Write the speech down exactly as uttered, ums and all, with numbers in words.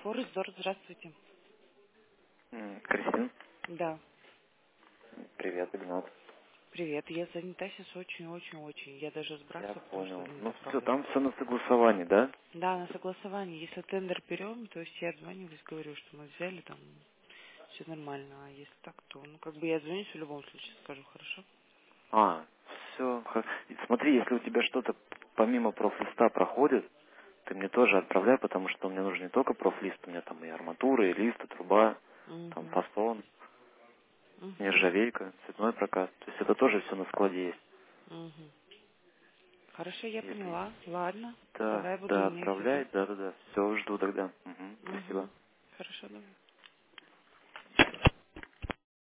Форестдор, здравствуйте. М, Кристин, Да, привет, Игнат. привет. Я занята сейчас очень-очень-очень. Я даже Я сбрасываю, потому что понял. не Ну все, заправляю. там все на согласовании, да? Да, на согласовании. Если тендер берем, то есть я отзваниваюсь, говорю, что мы взяли, там все нормально. А если так, то, ну, как бы я звонюсь в любом случае, скажу, хорошо? А, все. Смотри, если у тебя что-то помимо профлиста проходит, ты мне тоже отправляй, потому что мне нужен не только профлист, у меня там и арматура, и лист, и труба, там Угу, фасон, угу, нержавейка, цветной прокат. То есть это тоже все на складе есть. угу. Хорошо, я Если... поняла. Ладно, Да, давай буду да, иметь в виду. отправляй, да-да-да. Все, жду тогда. Мгм, спасибо. Угу. Хорошо, давай.